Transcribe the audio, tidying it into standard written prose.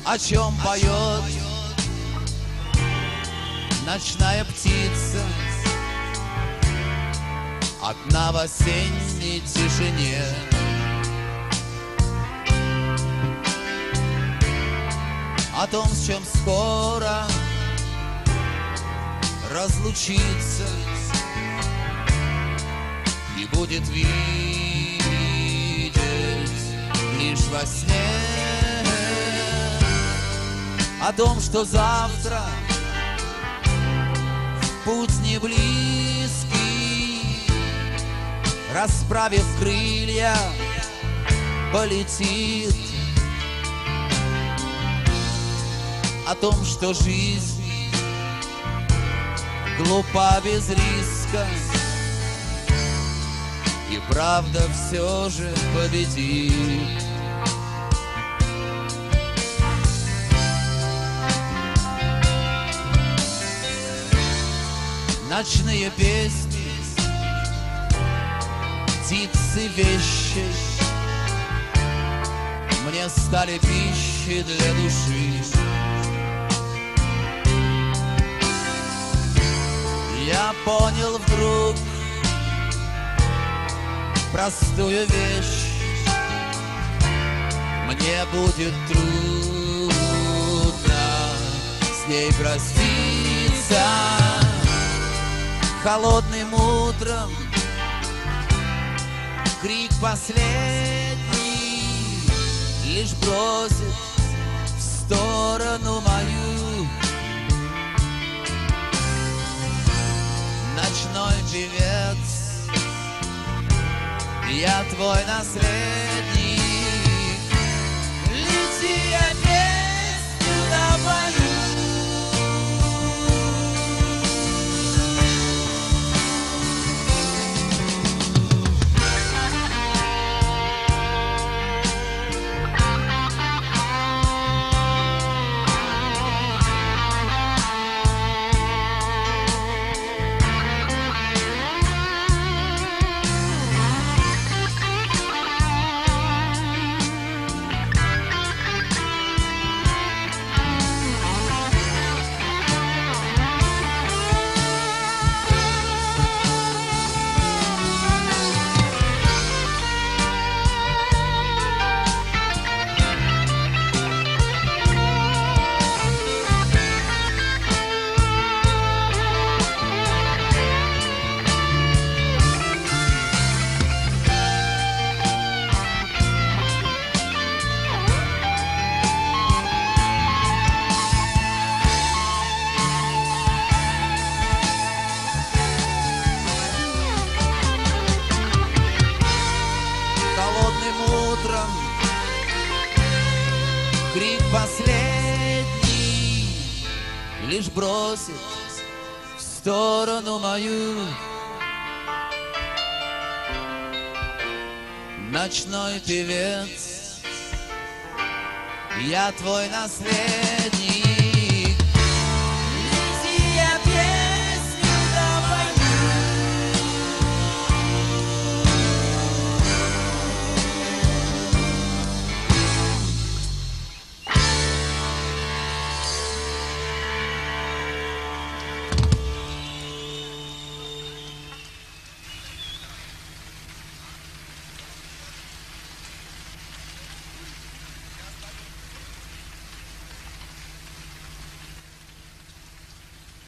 о чем поет ночная птица, одна в осенней тишине. О том, с чем скоро разлучиться и будет видеть лишь во сне. О том, что завтра путь не близкий, расправив крылья, полетит. О том, что жизнь глупа без риска, и правда все же победит. Ночные песни, птицы, вещи мне стали пищей для души. Я понял вдруг простую вещь: мне будет трудно с ней проститься. Холодным утром крик последний лишь бросит в сторону мою. Ночной певец, я твой наследник. Лети, я песню напою. Крик последний лишь бросит в сторону мою. Ночной певец, я твой наследник.